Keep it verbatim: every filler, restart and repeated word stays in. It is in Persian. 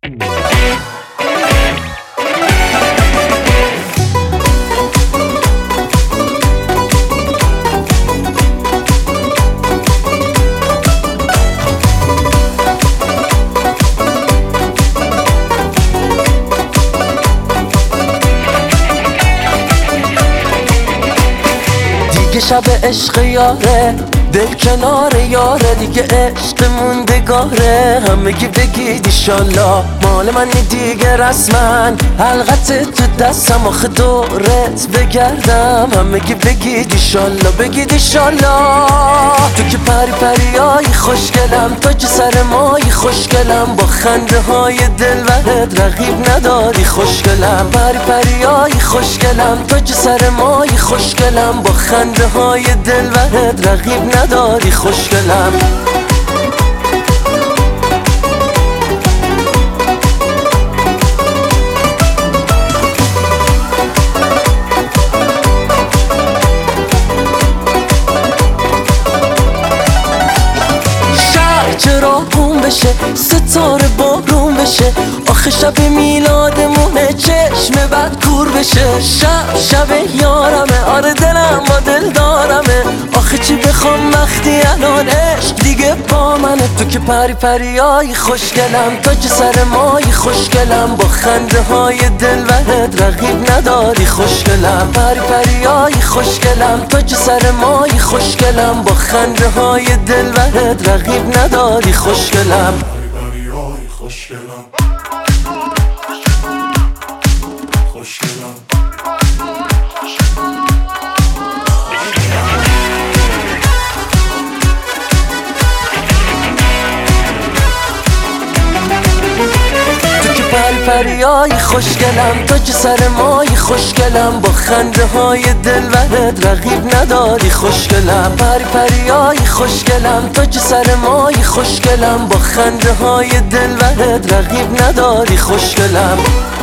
دیگه شب عشق یاره، دل کنار یاره، دیگه عشق موندگاره. همگی بگید ایشالله مال منی دیگه رسما، حلقت تو دستم آخه دورت بگردم. همگی بگید ایشالله، بگید ایشالله. تو که پری پریایی خوشگلم، تو که سر مایی خوشگلم، با خنده های دلبرت رقیب نداری خوشگلم. پری پریایی خوشگلم، تو که سر مایی خوشگلم، با خنده های دلبرت رقیب نداری خوشگلم. شهر چرا بوم بشه، ستاره بارون بشه، آخه شب میلادمونه چشم بد کور بشه. شب شب یارمه، آره دلم با دل دارمه، آخه چی بخوام وقتی الان عشق دیگه با منه. تو که پری پریایی خوشگلم، تو که سر مایی خوشگلم، با خنده های دلبرت رقیب نداری خوشگلم. پری پریایی خوشگلم، تو که سر مایی خوشگلم، با خنده های دلبرت رقیب نداری خوشگلم. پری پریایی خوشگلم، خوشگلم. پری پریایی خوشگلم، تو که سر مایی خوشگلم، با خنده های دلبرت رقیب نداری خوشگلم. پری پریایی خوشگلم، تو که سر مایی خوشگلم، با خنده های دلبرت رقیب نداری خوشگلم.